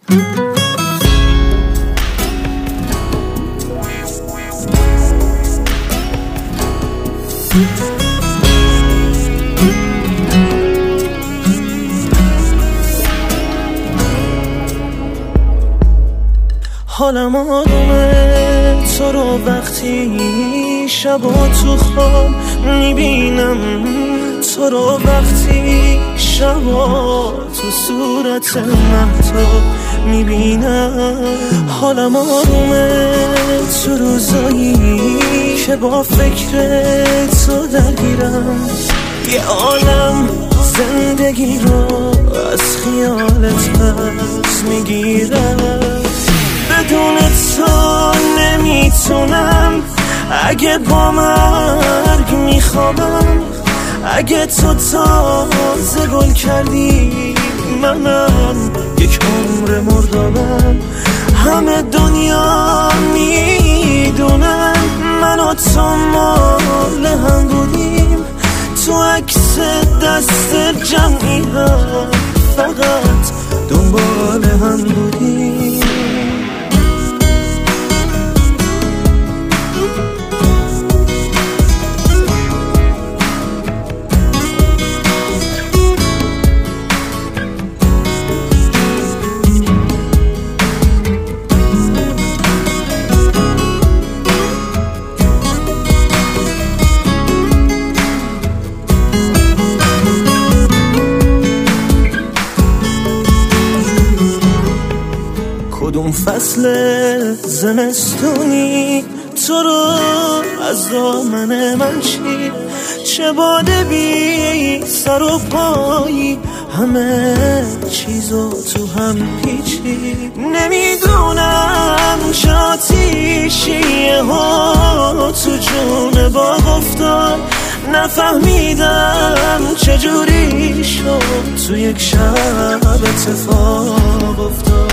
حالم آرومه تو رو وقتی شبا تو خواب میبینم، تو رو وقتی شبا تو صورت مهتاب میبینم. حالم آرومه تو روزایی که با فکر تو درگیرم، یه عالم زندگی رو از خیالت پس میگیرم. بدون تو نمیتونم، اگه با مرگ میخوابم، اگه تو تازه گل کردی منم یک عمر مردابم. همه دنیا میدونن من و تو مال هم بودیم، تو عکس دست جمعی هم فقط دنبال هم بودیم. کدوم فصل زمستونی تو رو از دامن من چی؟ چه باده بی سر و پایی همه چیزو تو هم پیچی. نمیدونم چه آتیشیه ها تو جون باغ افتاد، نفهمیدم چجوری شد تو یک شب اتفاق افتاد.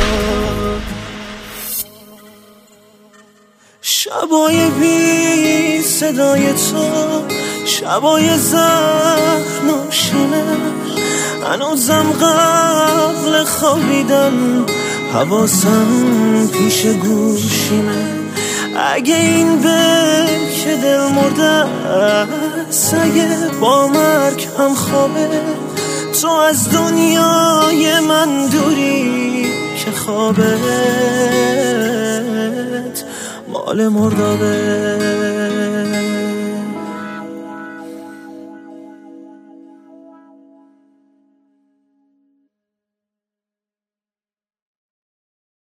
شبای بی صدای تو، شبای زخم و شینه، هنوزم قبل خوابیدن حواسم پیش گوشیمه. اگه این به که دل مرده است، اگه با مرگ هم خوابه، تو از دنیای من دوری که خوابت مال مردابه.